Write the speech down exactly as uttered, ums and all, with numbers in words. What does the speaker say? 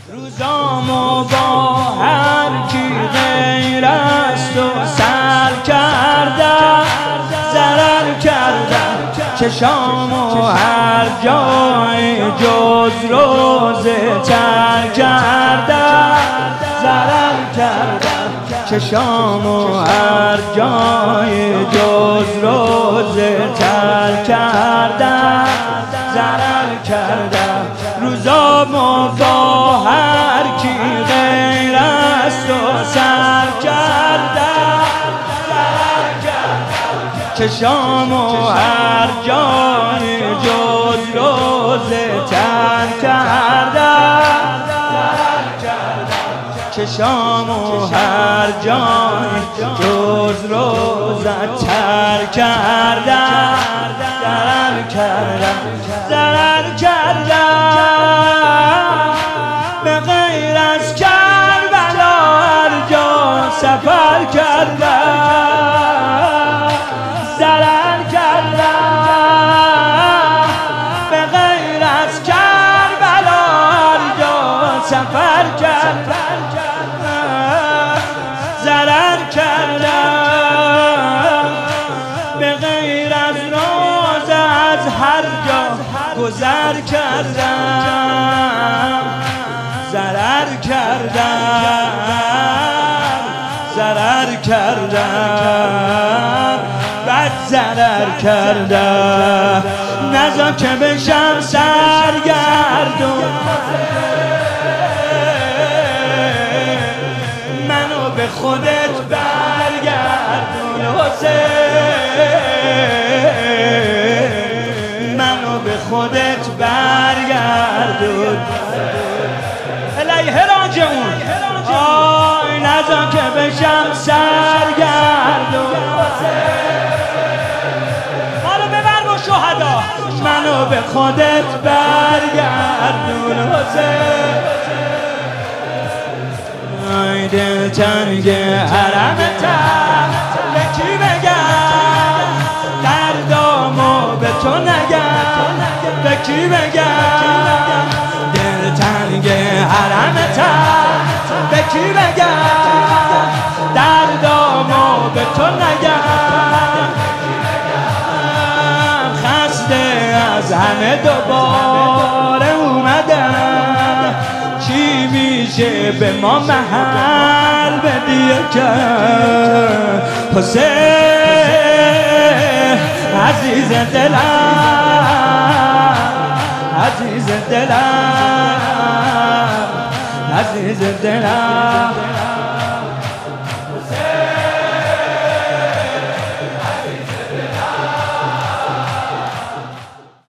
روزامو با هر کی غیر است و سر کردم، ضرر کردم چشامو هر جای جز روزه تر کردم، ضرر کردم چشامو هر جای جز روزه تر کردم، ضرر کردم روزامو با هر کی غیر است و سر کردم، ضرر کردم چشامو هر جای جز روزه تر کردم، ضرر کردم چشامو هر جای جز روزه تر کردم، ضرر کردم ضرر کردم به غیر از کربلا هر جا سفر کردم، ضرر کردم به غیر از کربلا هر جا سفر کردم، ضرر کردم به غیر از روز از هر جا گذر کردم، ضرر کردم ضرر کردم بد ضرر کردم، نذار که بشم سرگردون منو به خودت برگردون حسین، منو به خودت برگردون الیه راجعون، آی نذار که بشم سرگردون ما رو ببر با شهدا، منو به خودت برگردون حسین، آی دل تنگ حرمتم به کی بگم، دردامو به تو نگم به کی بگم، دل تنگ حرمتم به کی بگم، دردامو به تو نگم، خسته از همه دوباره اومدم، چی میشه به ما محل بدی که حسین عزیز دلم عزیز دلم عزیز دلم